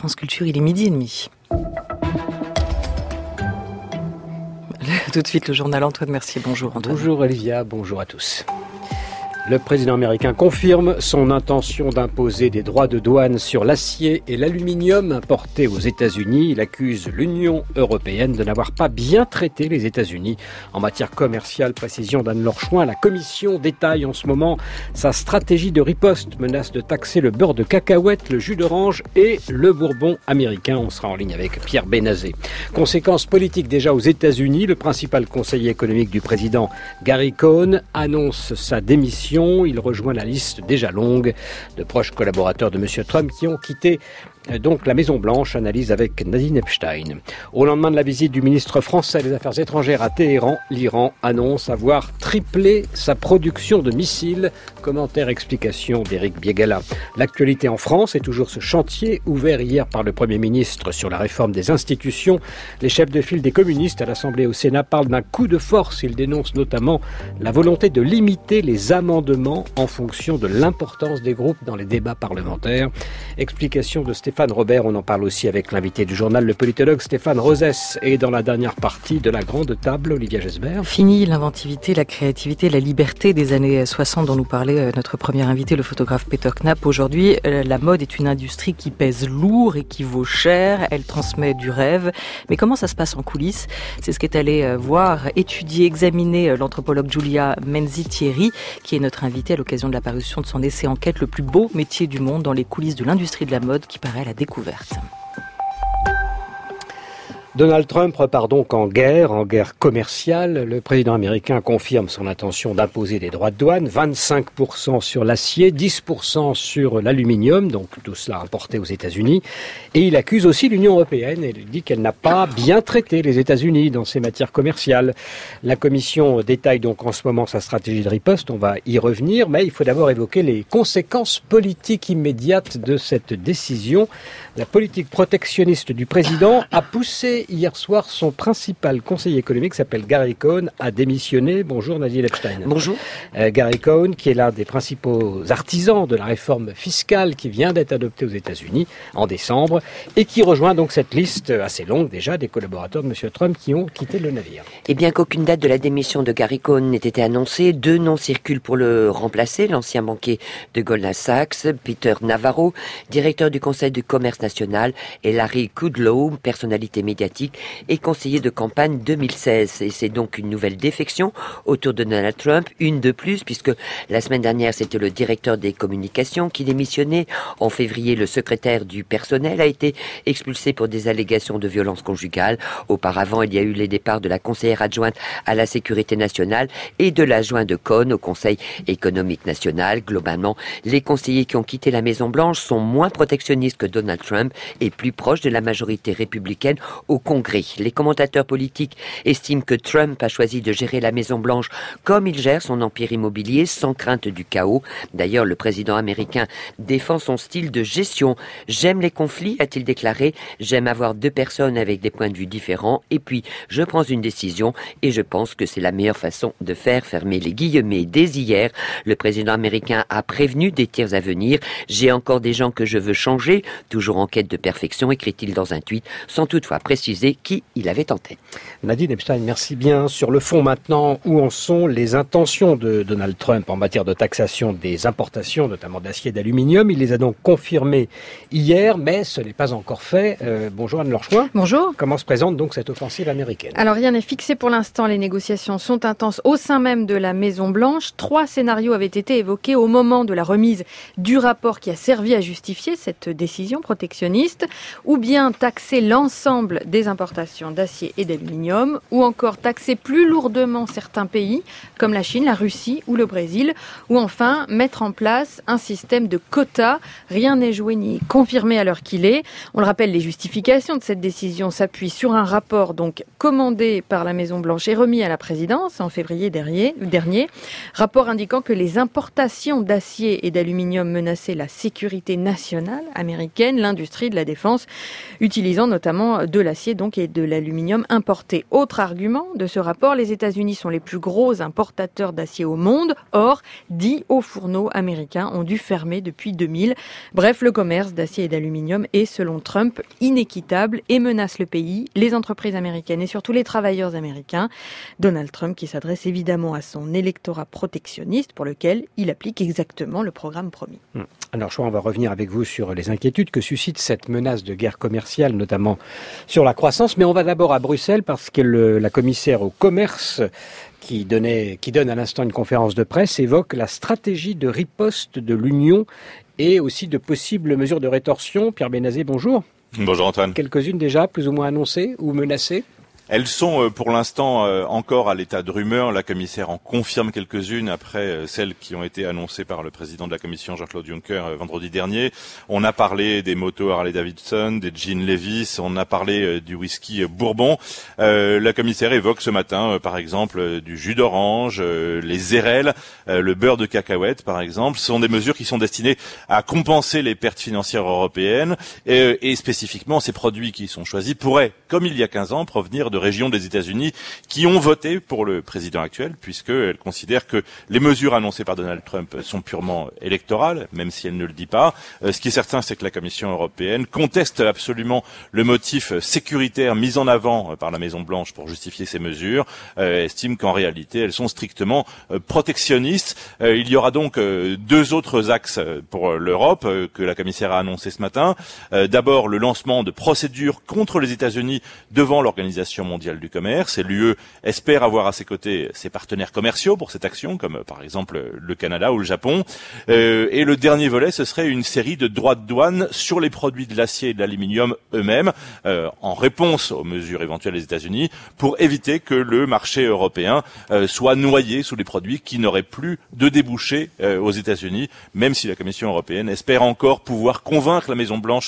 France Culture, il est 12h30. Tout de suite, le journal Antoine Mercier. Bonjour Antoine. Bonjour Olivia, bonjour à tous. Le président américain confirme son intention d'imposer des droits de douane sur l'acier et l'aluminium importés aux États-Unis. Il accuse l'Union européenne de n'avoir pas bien traité les États-Unis en matière commerciale. Précision d'Anne-Laure Chouin. La Commission détaille en ce moment sa stratégie de riposte. Menace de taxer le beurre de cacahuète, le jus d'orange et le bourbon américain. On sera en ligne avec Pierre Benazé. Conséquences politiques déjà aux États-Unis. Le principal conseiller économique du président, Gary Cohn, annonce sa démission. Il rejoint la liste déjà longue de proches collaborateurs de M. Trump qui ont quitté donc la Maison-Blanche. Analyse avec Nadine Epstein. Au lendemain de la visite du ministre français des Affaires étrangères à Téhéran, l'Iran annonce avoir triplé sa production de missiles. Commentaire, explication d'Éric Biegala. L'actualité en France est toujours ce chantier ouvert hier par le Premier ministre sur la réforme des institutions. Les chefs de file des communistes à l'Assemblée et au Sénat parlent d'un coup de force. Ils dénoncent notamment la volonté de limiter les amendements en fonction de l'importance des groupes dans les débats parlementaires. Explication de Stéphane Robert, on en parle aussi avec l'invité du journal, le politologue Stéphane Rosès. Et dans la dernière partie de la grande table, Olivia Gesbert. Fini l'inventivité, la créativité, la liberté des années 60 dont nous parlait notre premier invité, le photographe Peter Knapp. Aujourd'hui, la mode est une industrie qui pèse lourd et qui vaut cher. Elle transmet du rêve. Mais comment ça se passe en coulisses ? C'est ce qu'est allé voir, étudier, examiner l'anthropologue Giulia Menzi-Thierry, qui est notre invitée à l'occasion de la parution de son essai enquête, le plus beau métier du monde dans les coulisses de l'industrie de la mode, qui paraît à la découverte. Donald Trump repart donc en guerre commerciale. Le président américain confirme son intention d'imposer des droits de douane, 25% sur l'acier, 10% sur l'aluminium, donc tout cela importé aux États-Unis. Et il accuse aussi l'Union européenne et il dit qu'elle n'a pas bien traité les États-Unis dans ces matières commerciales. La Commission détaille donc en ce moment sa stratégie de riposte, on va y revenir, mais il faut d'abord évoquer les conséquences politiques immédiates de cette décision. La politique protectionniste du président a poussé hier soir son principal conseiller économique, s'appelle Gary Cohn, a démissionné. Bonjour Nadine Epstein. Bonjour. Gary Cohn, qui est l'un des principaux artisans de la réforme fiscale qui vient d'être adoptée aux États-Unis en décembre et qui rejoint donc cette liste assez longue déjà des collaborateurs de M. Trump qui ont quitté le navire. Et bien qu'aucune date de la démission de Gary Cohn n'ait été annoncée, 2 noms circulent pour le remplacer. L'ancien banquier de Goldman Sachs, Peter Navarro, directeur du Conseil du commerce national, et Larry Kudlow, personnalité médiatique et conseiller de campagne 2016. Et c'est donc une nouvelle défection autour de Donald Trump, une de plus, puisque la semaine dernière, c'était le directeur des communications qui démissionnait. En février, le secrétaire du personnel a été expulsé pour des allégations de violence conjugale. Auparavant, il y a eu les départs de la conseillère adjointe à la sécurité nationale et de l'adjoint de Cohn au Conseil économique national. Globalement, les conseillers qui ont quitté la Maison-Blanche sont moins protectionnistes que Donald Trump et plus proches de la majorité républicaine au Congrès. Les commentateurs politiques estiment que Trump a choisi de gérer la Maison-Blanche comme il gère son empire immobilier, sans crainte du chaos. D'ailleurs, le président américain défend son style de gestion. « J'aime les conflits », a-t-il déclaré. « J'aime avoir 2 personnes avec des points de vue différents. Et puis, je prends une décision et je pense que c'est la meilleure façon de faire. » Fermer les guillemets. Dès hier, le président américain a prévenu des tirs à venir. « J'ai encore des gens que je veux changer. Toujours en quête de perfection », écrit-il dans un tweet, sans toutefois préciser qui il avait en tête. Nadine Epstein, merci bien. Sur le fond maintenant, où en sont les intentions de Donald Trump en matière de taxation des importations, notamment d'acier et d'aluminium? Il les a donc confirmées hier, mais ce n'est pas encore fait. Bonjour Anne-Laure Chouin. Bonjour. Comment se présente donc cette offensive américaine? Alors rien n'est fixé pour l'instant, les négociations sont intenses au sein même de la Maison-Blanche. 3 scénarios avaient été évoqués au moment de la remise du rapport qui a servi à justifier cette décision protectionniste, ou bien taxer l'ensemble des importations d'acier et d'aluminium, ou encore taxer plus lourdement certains pays, comme la Chine, la Russie ou le Brésil, ou enfin mettre en place un système de quotas. Rien n'est joué ni confirmé à l'heure qu'il est. On le rappelle, les justifications de cette décision s'appuient sur un rapport donc commandé par la Maison-Blanche et remis à la présidence en février dernier. Rapport indiquant que les importations d'acier et d'aluminium menaçaient la sécurité nationale américaine, l'industrie de la défense, utilisant notamment de l'acier l'acier donc et de l'aluminium importé. Autre argument de ce rapport, les États-Unis sont les plus gros importateurs d'acier au monde. Or, 10 hauts fourneaux américains ont dû fermer depuis 2000. Bref, le commerce d'acier et d'aluminium est, selon Trump, inéquitable et menace le pays, les entreprises américaines et surtout les travailleurs américains. Donald Trump qui s'adresse évidemment à son électorat protectionniste pour lequel il applique exactement le programme promis. Alors, on va revenir avec vous sur les inquiétudes que suscite cette menace de guerre commerciale, notamment sur la croissance. Mais on va d'abord à Bruxelles parce que la commissaire au commerce qui donne à l'instant une conférence de presse évoque la stratégie de riposte de l'Union et aussi de possibles mesures de rétorsion. Pierre Benazet, bonjour. Bonjour Antoine. Quelques-unes déjà, plus ou moins annoncées ou menacées ? Elles sont pour l'instant encore à l'état de rumeur. La commissaire en confirme quelques-unes après celles qui ont été annoncées par le président de la commission, Jean-Claude Juncker, vendredi dernier. On a parlé des motos Harley-Davidson, des jeans Levi's, on a parlé du whisky Bourbon. La commissaire évoque ce matin, par exemple, du jus d'orange, les érelles, le beurre de cacahuète, par exemple. Ce sont des mesures qui sont destinées à compenser les pertes financières européennes et spécifiquement ces produits qui sont choisis pourraient, comme il y a 15 ans, provenir de régions des États-Unis qui ont voté pour le président actuel, puisqu'elles considèrent que les mesures annoncées par Donald Trump sont purement électorales, même si elle ne le dit pas. Ce qui est certain, c'est que la Commission européenne conteste absolument le motif sécuritaire mis en avant par la Maison-Blanche pour justifier ces mesures, estime qu'en réalité, elles sont strictement protectionnistes. Il y aura donc deux autres axes pour l'Europe que la commissaire a annoncé ce matin. D'abord, le lancement de procédures contre les États-Unis devant l'Organisation mondiale du commerce, et l'UE espère avoir à ses côtés ses partenaires commerciaux pour cette action, comme par exemple le Canada ou le Japon. Et le dernier volet, ce serait une série de droits de douane sur les produits de l'acier et de l'aluminium eux-mêmes, en réponse aux mesures éventuelles des États-Unis, pour éviter que le marché européen soit noyé sous des produits qui n'auraient plus de débouchés aux États-Unis, même si la Commission européenne espère encore pouvoir convaincre la Maison-Blanche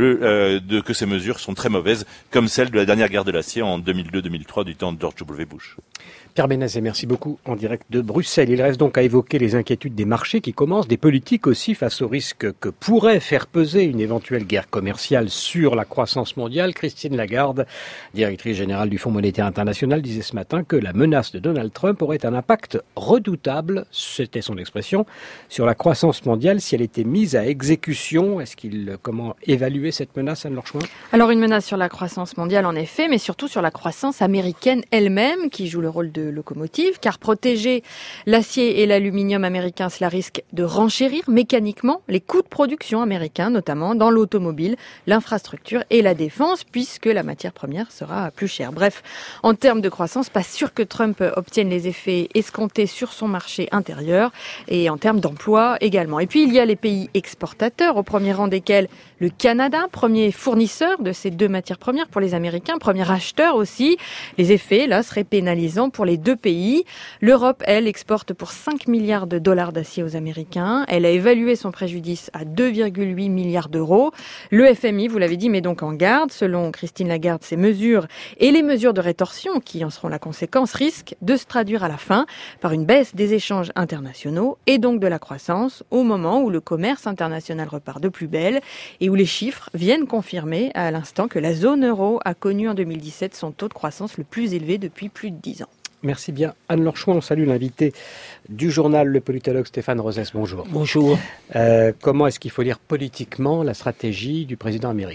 de que ces mesures sont très mauvaises, comme celle de la dernière guerre de l'acier en 2002-2003 du temps de George W. Bush. Pierre Benazet, merci beaucoup en direct de Bruxelles. Il reste donc à évoquer les inquiétudes des marchés qui commencent, des politiques aussi face au risque que pourrait faire peser une éventuelle guerre commerciale sur la croissance mondiale. Christine Lagarde, directrice générale du Fonds monétaire international, disait ce matin que la menace de Donald Trump aurait un impact redoutable, c'était son expression, sur la croissance mondiale si elle était mise à exécution. Comment évaluer cette menace, Anne Lorchouin ? Alors une menace sur la croissance mondiale en effet, mais surtout sur la croissance américaine elle-même qui joue le rôle de locomotive, car protéger l'acier et l'aluminium américain, cela risque de renchérir mécaniquement les coûts de production américains, notamment dans l'automobile, l'infrastructure et la défense, puisque la matière première sera plus chère. Bref, en termes de croissance, pas sûr que Trump obtienne les effets escomptés sur son marché intérieur et en termes d'emploi également. Et puis il y a les pays exportateurs, au premier rang desquels le Canada, premier fournisseur de ces deux matières premières pour les Américains, premier acheteur aussi. Les effets, là, seraient pénalisants pour les deux pays. L'Europe, elle, exporte pour 5 milliards de dollars d'acier aux Américains. Elle a évalué son préjudice à 2,8 milliards d'euros. Le FMI, vous l'avez dit, met donc en garde. Selon Christine Lagarde, ces mesures et les mesures de rétorsion qui en seront la conséquence risquent de se traduire à la fin par une baisse des échanges internationaux et donc de la croissance au moment où le commerce international repart de plus belle et où les chiffres viennent confirmer à l'instant que la zone euro a connu en 2017 son taux de croissance le plus élevé depuis plus de 10 ans. Merci bien. Anne Lorchouin, on salue l'invité du journal, le politologue Stéphane Rosès. Bonjour. Bonjour. Comment est-ce qu'il faut lire politiquement la stratégie du président américain ?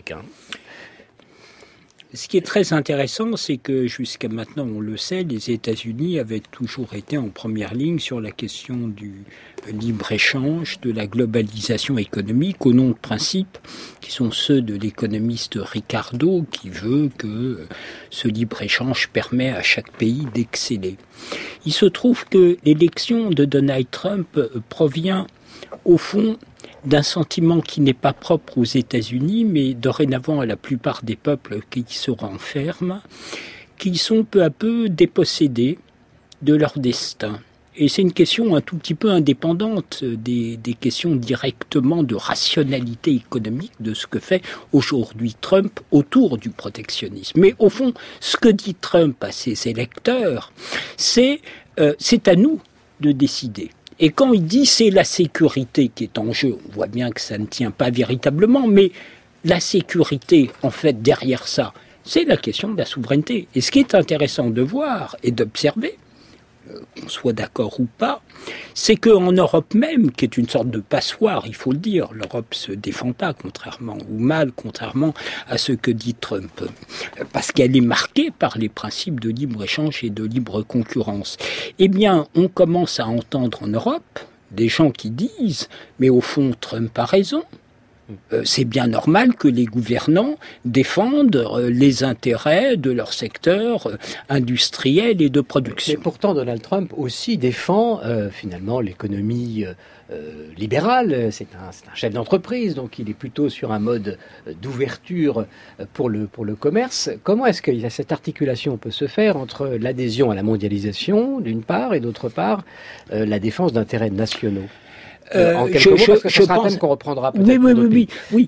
Ce qui est très intéressant, c'est que jusqu'à maintenant, on le sait, les États-Unis avaient toujours été en première ligne sur la question du libre-échange, de la globalisation économique, au nom de principes qui sont ceux de l'économiste Ricardo, qui veut que ce libre-échange permet à chaque pays d'exceller. Il se trouve que l'élection de Donald Trump provient, au fond, d'un sentiment qui n'est pas propre aux États-Unis, mais dorénavant à la plupart des peuples qui se renferment, qui sont peu à peu dépossédés de leur destin. Et c'est une question un tout petit peu indépendante des questions directement de rationalité économique de ce que fait aujourd'hui Trump autour du protectionnisme. Mais au fond, ce que dit Trump à ses électeurs, c'est à nous de décider. Et quand il dit c'est la sécurité qui est en jeu, on voit bien que ça ne tient pas véritablement, mais la sécurité, en fait, derrière ça, c'est la question de la souveraineté. Et ce qui est intéressant de voir et d'observer, qu'on soit d'accord ou pas, c'est qu'en Europe même, qui est une sorte de passoire, il faut le dire, l'Europe se défend pas, contrairement à ce que dit Trump, parce qu'elle est marquée par les principes de libre-échange et de libre concurrence. Eh bien, on commence à entendre en Europe des gens qui disent « mais au fond, Trump a raison ». C'est bien normal que les gouvernants défendent les intérêts de leur secteur industriel et de production. Et pourtant, Donald Trump aussi défend finalement l'économie libérale. C'est un chef d'entreprise, donc il est plutôt sur un mode d'ouverture pour le commerce. Comment est-ce que cette articulation peut se faire entre l'adhésion à la mondialisation, d'une part, et d'autre part, la défense d'intérêts nationaux ? En quelques mots, parce que ce sera un thème qu'on reprendra peut-être. Oui.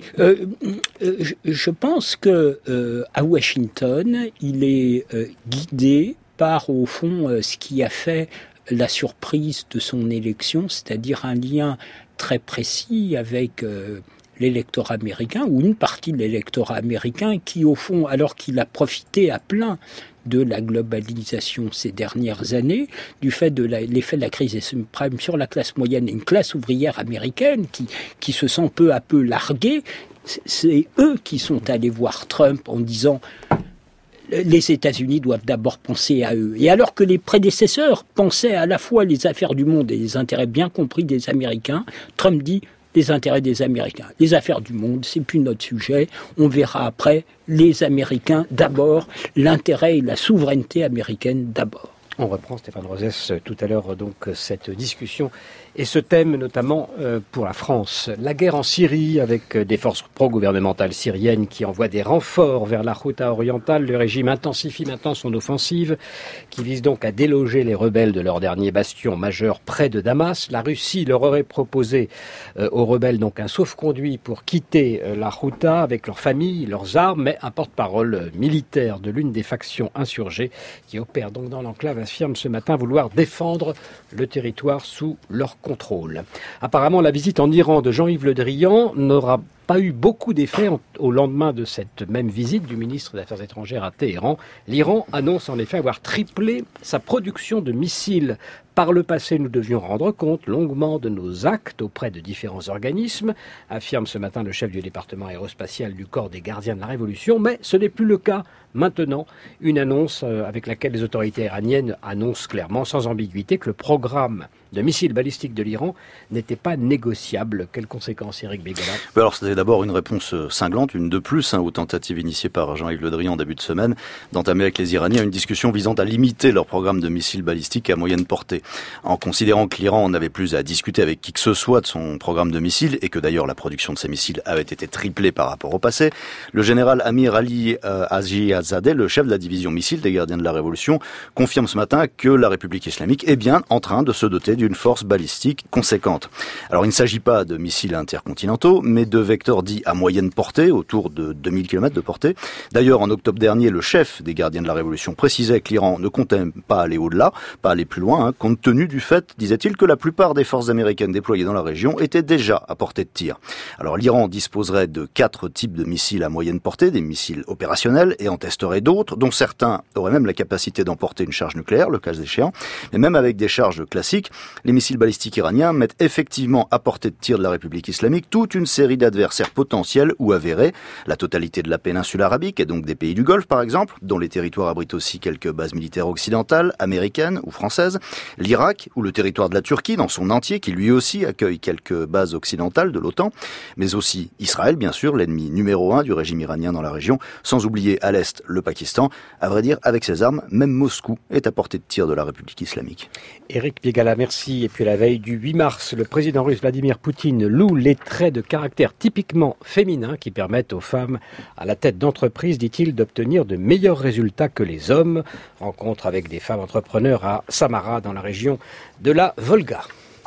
Je pense que à Washington, il est guidé par, au fond, ce qui a fait la surprise de son élection, c'est-à-dire un lien très précis avec l'électorat américain, ou une partie de l'électorat américain qui, au fond, alors qu'il a profité à plein de la globalisation ces dernières années, du fait de l'effet de la crise des subprimes sur la classe moyenne et une classe ouvrière américaine qui se sent peu à peu larguée, c'est eux qui sont allés voir Trump en disant les États-Unis doivent d'abord penser à eux. Et alors que les prédécesseurs pensaient à la fois les affaires du monde et les intérêts bien compris des Américains, Trump dit les intérêts des Américains. Les affaires du monde, c'est plus notre sujet. On verra après les Américains d'abord, l'intérêt et la souveraineté américaine d'abord. On reprend, Stéphane Rosès, tout à l'heure, donc, cette discussion et ce thème, notamment pour la France. La guerre en Syrie, avec des forces pro-gouvernementales syriennes qui envoient des renforts vers la Ghouta orientale. Le régime intensifie maintenant son offensive, qui vise donc à déloger les rebelles de leur dernier bastion majeur près de Damas. La Russie leur aurait proposé aux rebelles donc un sauf-conduit pour quitter la Ghouta avec leurs familles, leurs armes, mais un porte-parole militaire de l'une des factions insurgées qui opère donc dans l'enclave affirme ce matin vouloir défendre le territoire sous leur contrôle. Apparemment, la visite en Iran de Jean-Yves Le Drian n'aura pas eu beaucoup d'effet au lendemain de cette même visite du ministre des Affaires étrangères à Téhéran. L'Iran annonce en effet avoir triplé sa production de missiles. Par le passé, nous devions rendre compte longuement de nos actes auprès de différents organismes, affirme ce matin le chef du département aérospatial du corps des gardiens de la Révolution, mais ce n'est plus le cas maintenant. Une annonce avec laquelle les autorités iraniennes annoncent clairement, sans ambiguïté, que le programme de missiles balistiques de l'Iran n'était pas négociable. Quelles conséquences, Éric Bégala ? Alors, c'était d'abord une réponse cinglante, une de plus, aux tentatives initiées par Jean-Yves Le Drian en début de semaine, d'entamer avec les Iraniens une discussion visant à limiter leur programme de missiles balistiques à moyenne portée. En considérant que l'Iran n'avait plus à discuter avec qui que ce soit de son programme de missiles, et que d'ailleurs la production de ces missiles avait été triplée par rapport au passé, le général Amir Ali Hajizadeh, le chef de la division missiles des gardiens de la Révolution, confirme ce matin que la République islamique est bien en train de se doter d'une force balistique conséquente. Alors il ne s'agit pas de missiles intercontinentaux, mais de vecteurs dits à moyenne portée, autour de 2000 km de portée. D'ailleurs, en octobre dernier, le chef des gardiens de la Révolution précisait que l'Iran ne comptait pas aller au-delà, pas aller plus loin, compte tenu du fait, disait-il, que la plupart des forces américaines déployées dans la région étaient déjà à portée de tir. Alors l'Iran disposerait de 4 types de missiles à moyenne portée, des missiles opérationnels, et en testerait d'autres, dont certains auraient même la capacité d'emporter une charge nucléaire, le cas échéant. Mais même avec des charges classiques, les missiles balistiques iraniens mettent effectivement à portée de tir de la République islamique toute une série d'adversaires potentiels ou avérés. La totalité de la péninsule arabique et donc des pays du Golfe, par exemple, dont les territoires abritent aussi quelques bases militaires occidentales, américaines ou françaises. L'Irak, ou le territoire de la Turquie dans son entier, qui lui aussi accueille quelques bases occidentales de l'OTAN, mais aussi Israël, bien sûr, l'ennemi numéro 1 du régime iranien dans la région, sans oublier à l'est le Pakistan. À vrai dire, avec ses armes, même Moscou est à portée de tir de la République islamique. Éric Bégala, merci. Et puis à la veille du 8 mars, le président russe Vladimir Poutine loue les traits de caractère typiquement féminins qui permettent aux femmes à la tête d'entreprises, dit-il, d'obtenir de meilleurs résultats que les hommes. Rencontre avec des femmes entrepreneurs à Samara, dans la région de la Volga.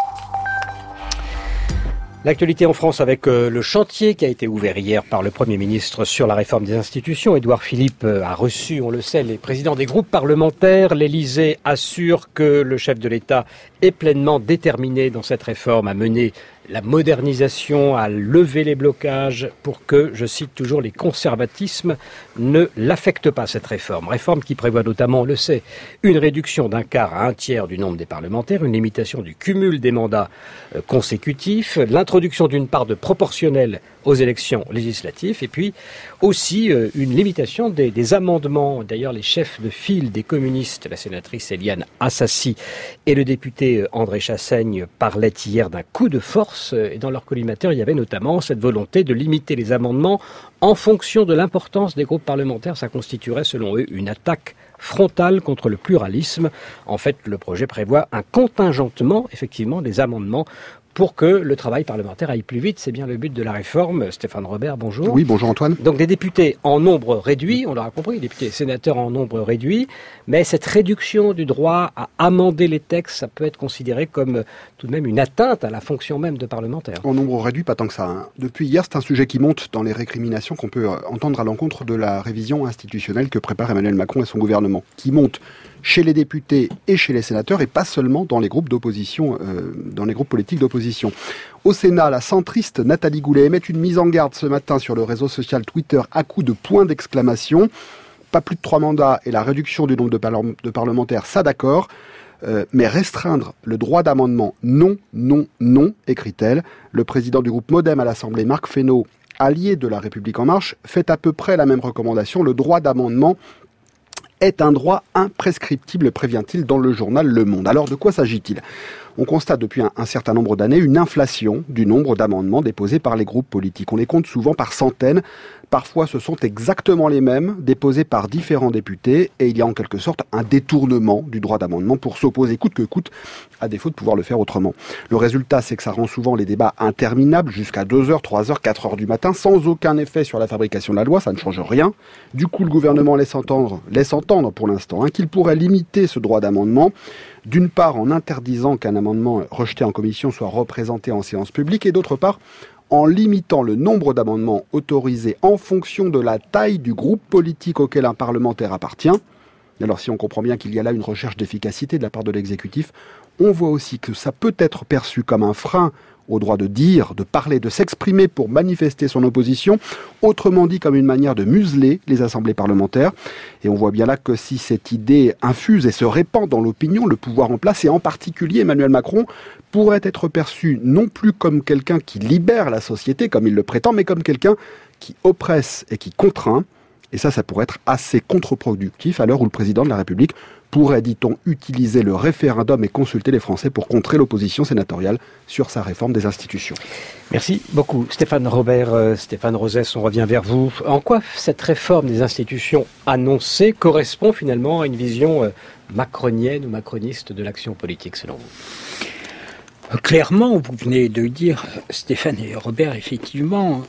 L'actualité en France avec le chantier qui a été ouvert hier par le Premier ministre sur la réforme des institutions. Édouard Philippe a reçu, on le sait, les présidents des groupes parlementaires. L'Élysée assure que le chef de l'État est pleinement déterminé dans cette réforme à mener la modernisation, à lever les blocages pour que, je cite toujours, les conservatismes ne l'affectent pas, cette réforme. Réforme qui prévoit notamment, on le sait, une réduction d'un quart à un tiers du nombre des parlementaires, une limitation du cumul des mandats consécutifs, l'introduction d'une part de proportionnel aux élections législatives et puis aussi une limitation des amendements. D'ailleurs, les chefs de file des communistes, la sénatrice Éliane Assassi et le député André Chassaigne parlaient hier d'un coup de force et dans leur collimateur, il y avait notamment cette volonté de limiter les amendements en fonction de l'importance des groupes parlementaires. Ça constituerait, selon eux, une attaque frontale contre le pluralisme. En fait, le projet prévoit un contingentement, effectivement, des amendements pour que le travail parlementaire aille plus vite. C'est bien le but de la réforme. Stéphane Robert, bonjour. Oui, bonjour Antoine. Donc des députés en nombre réduit, on l'aura compris, députés et sénateurs en nombre réduit, mais cette réduction du droit à amender les textes, ça peut être considéré comme tout de même une atteinte à la fonction même de parlementaire. En nombre réduit, pas tant que ça. Hein. Depuis hier, c'est un sujet qui monte dans les récriminations qu'on peut entendre à l'encontre de la révision institutionnelle que prépare Emmanuel Macron et son gouvernement, qui monte chez les députés et chez les sénateurs, et pas seulement dans les groupes d'opposition, dans les groupes politiques d'opposition. Au Sénat, la centriste Nathalie Goulet émet une mise en garde ce matin sur le réseau social Twitter à coups de points d'exclamation. Pas plus de 3 mandats et la réduction du nombre de parlementaires, ça d'accord. Mais restreindre le droit d'amendement, non, non, non, écrit-elle. Le président du groupe Modem à l'Assemblée, Marc Fesneau, allié de La République En Marche, fait à peu près la même recommandation. Le droit d'amendement est un droit imprescriptible, prévient-il dans le journal Le Monde. Alors de quoi s'agit-il ? On constate depuis un certain nombre d'années une inflation du nombre d'amendements déposés par les groupes politiques. On les compte souvent par centaines. Parfois, ce sont exactement les mêmes, déposés par différents députés, et il y a en quelque sorte un détournement du droit d'amendement pour s'opposer coûte que coûte, à défaut de pouvoir le faire autrement. Le résultat, c'est que ça rend souvent les débats interminables, jusqu'à 2h, 3h, 4h du matin, sans aucun effet sur la fabrication de la loi, ça ne change rien. Du coup, le gouvernement laisse entendre pour l'instant qu'il pourrait limiter ce droit d'amendement, d'une part en interdisant qu'un amendement rejeté en commission soit représenté en séance publique, et d'autre part en limitant le nombre d'amendements autorisés en fonction de la taille du groupe politique auquel un parlementaire appartient. Alors si on comprend bien qu'il y a là une recherche d'efficacité de la part de l'exécutif, on voit aussi que ça peut être perçu comme un frein au droit de dire, de parler, de s'exprimer pour manifester son opposition, autrement dit comme une manière de museler les assemblées parlementaires. Et on voit bien là que si cette idée infuse et se répand dans l'opinion, le pouvoir en place, et en particulier Emmanuel Macron, pourrait être perçu non plus comme quelqu'un qui libère la société, comme il le prétend, mais comme quelqu'un qui oppresse et qui contraint. Et ça pourrait être assez contre-productif à l'heure où le président de la République pourrait, dit-on, utiliser le référendum et consulter les Français pour contrer l'opposition sénatoriale sur sa réforme des institutions. Merci beaucoup. Stéphane Robert, Stéphane Rosès, on revient vers vous. En quoi cette réforme des institutions annoncée correspond finalement à une vision macronienne ou macroniste de l'action politique, selon vous ? Clairement, vous venez de le dire, Stéphane et Robert, effectivement,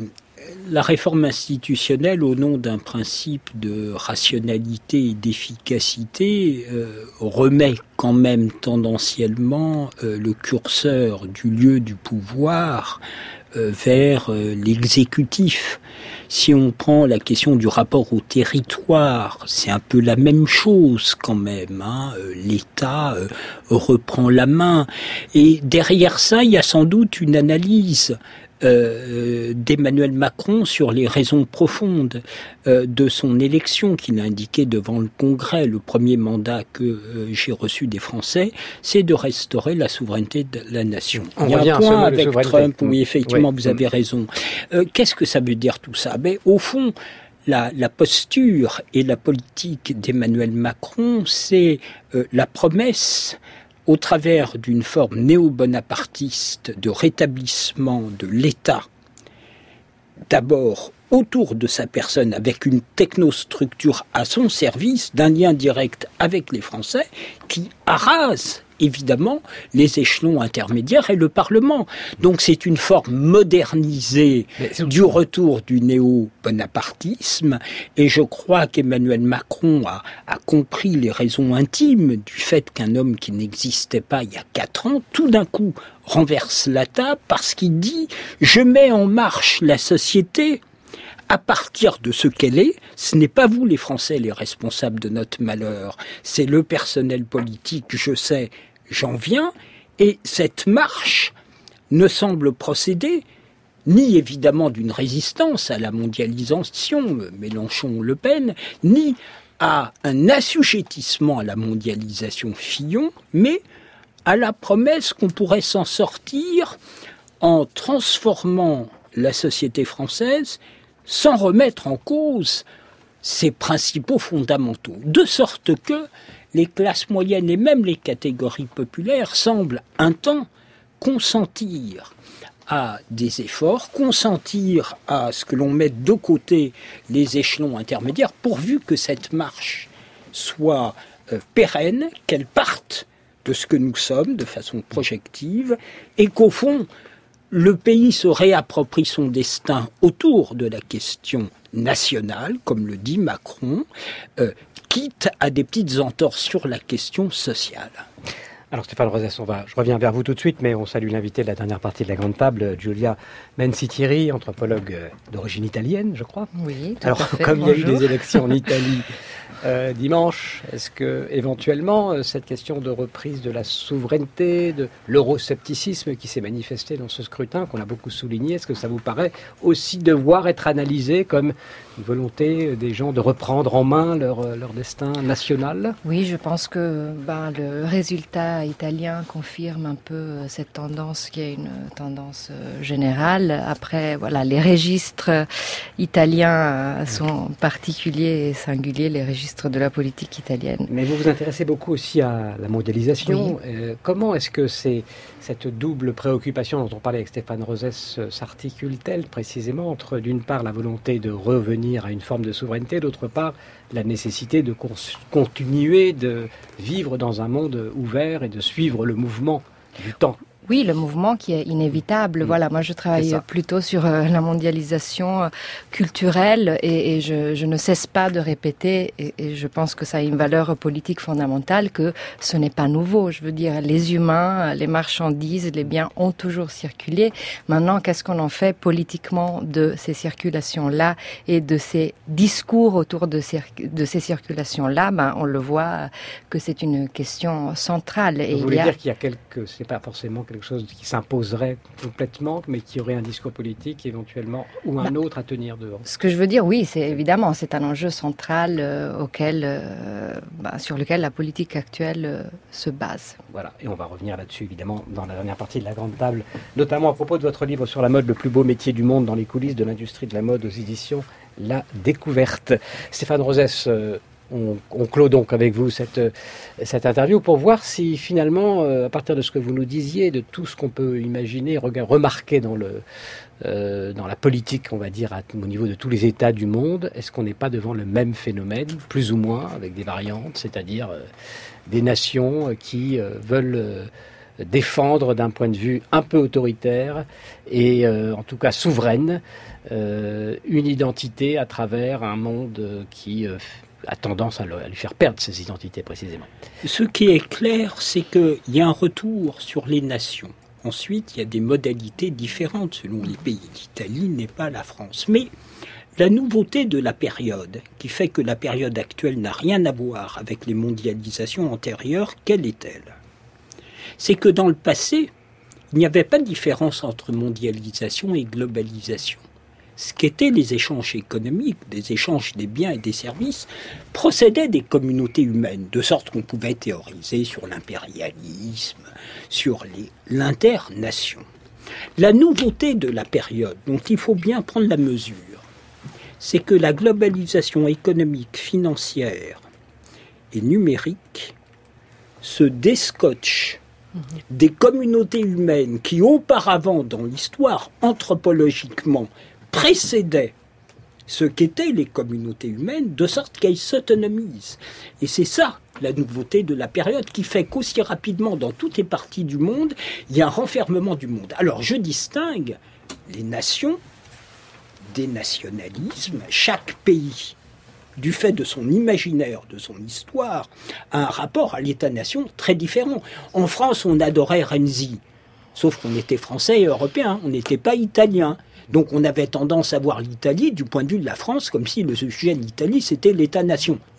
la réforme institutionnelle, au nom d'un principe de rationalité et d'efficacité, remet quand même tendanciellement le curseur du lieu du pouvoir vers l'exécutif. Si on prend la question du rapport au territoire, c'est un peu la même chose quand même. L'État reprend la main. Et derrière ça, il y a sans doute une analyse d'Emmanuel Macron sur les raisons profondes de son élection, qu'il a indiqué devant le Congrès. Le premier mandat que j'ai reçu des Français, c'est de restaurer la souveraineté de la nation. Il y a un point avec Trump, oui, effectivement, vous avez raison. Qu'est-ce que ça veut dire tout ça ? Au fond, la posture et la politique d'Emmanuel Macron, c'est la promesse, au travers d'une forme néo-bonapartiste de rétablissement de l'État, d'abord autour de sa personne, avec une technostructure à son service, d'un lien direct avec les Français, qui arrase évidemment les échelons intermédiaires et le Parlement. Donc c'est une forme modernisée du retour du néo-bonapartisme, et je crois qu'Emmanuel Macron a compris les raisons intimes du fait qu'un homme qui n'existait pas il y a 4 ans, tout d'un coup renverse la table parce qu'il dit « je mets en marche la société ». À partir de ce qu'elle est, ce n'est pas vous les Français les responsables de notre malheur, c'est le personnel politique, je sais, j'en viens, et cette marche ne semble procéder ni évidemment d'une résistance à la mondialisation, Mélenchon-Le Pen, ni à un assujettissement à la mondialisation Fillon, mais à la promesse qu'on pourrait s'en sortir en transformant la société française sans remettre en cause ses principaux fondamentaux. De sorte que les classes moyennes et même les catégories populaires semblent un temps consentir à des efforts, consentir à ce que l'on mette de côté les échelons intermédiaires, pourvu que cette marche soit pérenne, qu'elle parte de ce que nous sommes de façon projective, et qu'au fond, le pays se réapproprie son destin autour de la question nationale, comme le dit Macron, quitte à des petites entorses sur la question sociale. Alors Stéphane Rosès, je reviens vers vous tout de suite, mais on salue l'invité de la dernière partie de la grande table, Giulia Mencitieri, anthropologue d'origine italienne, je crois. Oui, tout Alors, à fait. Comme Bonjour. il y a eu des élections en Italie dimanche, est-ce que éventuellement cette question de reprise de la souveraineté, de l'euroscepticisme qui s'est manifesté dans ce scrutin, qu'on a beaucoup souligné, est-ce que ça vous paraît aussi devoir être analysé comme une volonté des gens de reprendre en main leur destin national? Oui, je pense que le résultat italien confirme un peu cette tendance qui est une tendance générale. Après, voilà, les registres italiens sont particuliers et singuliers, les registres de la politique italienne. Mais vous vous intéressez beaucoup aussi à la mondialisation. Oui. Comment est-ce que cette double préoccupation dont on parlait avec Stéphane Rosès s'articule-t-elle précisément entre, d'une part, la volonté de revenir à une forme de souveraineté, d'autre part, la nécessité de continuer de vivre dans un monde ouvert et de suivre le mouvement du temps? Oui, le mouvement qui est inévitable. Voilà, moi je travaille plutôt sur la mondialisation culturelle et je ne cesse pas de répéter, et je pense que ça a une valeur politique fondamentale, que ce n'est pas nouveau. Je veux dire, les humains, les marchandises, les biens ont toujours circulé. Maintenant, qu'est-ce qu'on en fait politiquement de ces circulations-là et de ces discours autour de ces circulations-là? On le voit que c'est une question centrale. Vous voulez dire qu'il y a c'est pas forcément quelque chose qui s'imposerait complètement, mais qui aurait un discours politique éventuellement ou un autre à tenir dehors. Ce que je veux dire, oui, c'est un enjeu central sur lequel la politique actuelle se base. Voilà, et on va revenir là-dessus évidemment dans la dernière partie de la grande table, notamment à propos de votre livre sur la mode, le plus beau métier du monde dans les coulisses de l'industrie de la mode aux éditions La Découverte. Stéphane Rosès, on clôt donc avec vous cette interview pour voir si finalement, à partir de ce que vous nous disiez, de tout ce qu'on peut imaginer, remarquer dans la politique, on va dire, au niveau de tous les États du monde, est-ce qu'on n'est pas devant le même phénomène, plus ou moins, avec des variantes, c'est-à-dire des nations qui veulent défendre d'un point de vue un peu autoritaire et en tout cas souveraine une identité à travers un monde qui a tendance à lui faire perdre ses identités précisément. Ce qui est clair, c'est qu'il y a un retour sur les nations. Ensuite, il y a des modalités différentes selon les pays. L'Italie n'est pas la France. Mais la nouveauté de la période, qui fait que la période actuelle n'a rien à voir avec les mondialisations antérieures, quelle est-elle ? C'est que dans le passé, il n'y avait pas de différence entre mondialisation et globalisation. Ce qu'étaient les échanges économiques, des échanges des biens et des services, procédaient des communautés humaines, de sorte qu'on pouvait théoriser sur l'impérialisme, sur l'internation. La nouveauté de la période, dont il faut bien prendre la mesure, c'est que la globalisation économique, financière et numérique se déscotche des communautés humaines qui auparavant, dans l'histoire, anthropologiquement, précédaient ce qu'étaient les communautés humaines, de sorte qu'elles s'autonomisent. Et c'est ça, la nouveauté de la période, qui fait qu'aussi rapidement, dans toutes les parties du monde, il y a un renfermement du monde. Alors, je distingue les nations des nationalismes. Chaque pays, du fait de son imaginaire, de son histoire, a un rapport à l'État-nation très différent. En France, on adorait Renzi, sauf qu'on était français et européens, on n'était pas italien. Donc on avait tendance à voir l'Italie du point de vue de la France comme si le sujet de l'Italie c'était l'État-nation. Non,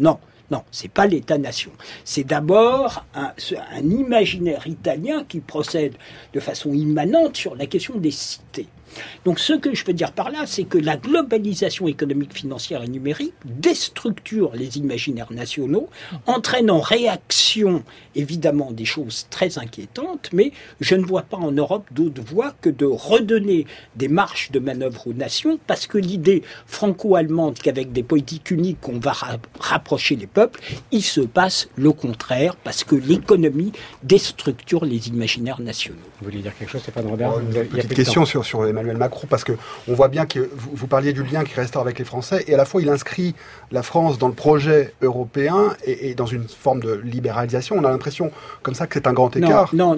Non, c'est pas l'État-nation. C'est d'abord un imaginaire italien qui procède de façon immanente sur la question des cités. Donc ce que je veux dire par là, c'est que la globalisation économique, financière et numérique déstructure les imaginaires nationaux, entraîne en réaction évidemment des choses très inquiétantes, mais je ne vois pas en Europe d'autre voie que de redonner des marges de manœuvre aux nations, parce que l'idée franco-allemande qu'avec des politiques uniques on va rapprocher les peuples, il se passe le contraire, parce que l'économie déstructure les imaginaires nationaux. Vous voulez dire quelque chose, Stéphane Robert? Une petite question sur Emmanuel Macron, parce que on voit bien que vous parliez du lien qui restaure avec les Français, et à la fois il inscrit la France dans le projet européen et dans une forme de libéralisation. On a l'impression comme ça que c'est un grand écart. Non.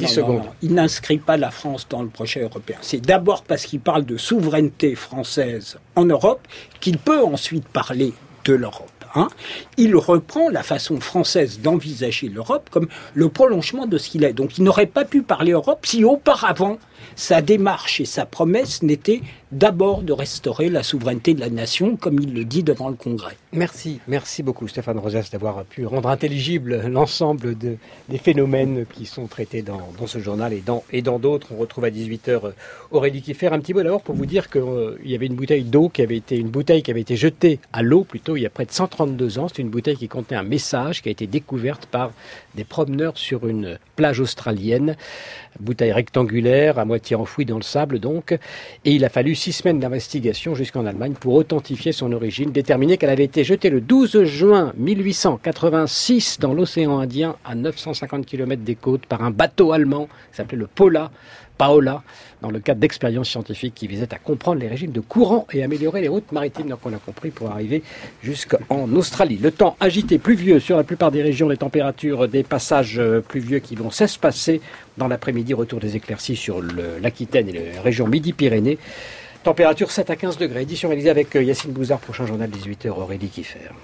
Il n'inscrit pas la France dans le projet européen. C'est d'abord parce qu'il parle de souveraineté française en Europe qu'il peut ensuite parler de l'Europe. Il reprend la façon française d'envisager l'Europe comme le prolongement de ce qu'il est. Donc il n'aurait pas pu parler Europe si auparavant sa démarche et sa promesse n'étaient d'abord de restaurer la souveraineté de la nation, comme il le dit devant le Congrès. Merci beaucoup Stéphane Rosas d'avoir pu rendre intelligible l'ensemble des phénomènes qui sont traités dans ce journal et dans d'autres. On retrouve à 18h Aurélie Kiffer. Un petit mot d'abord pour vous dire qu'il y avait une bouteille d'eau qui avait été jetée à l'eau plutôt il y a près de 132 ans. C'est une bouteille qui contenait un message qui a été découverte par des promeneurs sur une plage australienne. Bouteille rectangulaire, à moitié enfouie dans le sable donc. Et il a fallu 6 semaines d'investigation jusqu'en Allemagne pour authentifier son origine, déterminer qu'elle avait été jetée le 12 juin 1886 dans l'océan Indien à 950 km des côtes par un bateau allemand qui s'appelait le Paola, dans le cadre d'expériences scientifiques qui visaient à comprendre les régimes de courant et améliorer les routes maritimes, donc on a compris, pour arriver jusqu'en Australie. Le temps agité, pluvieux sur la plupart des régions, les températures des passages pluvieux qui vont s'espacer dans l'après-midi, retour des éclaircies sur l'Aquitaine et la région Midi-Pyrénées. Température 7 à 15 degrés. Édition réalisée avec Yacine Bouzard, prochain journal 18h, Aurélie Kiffer.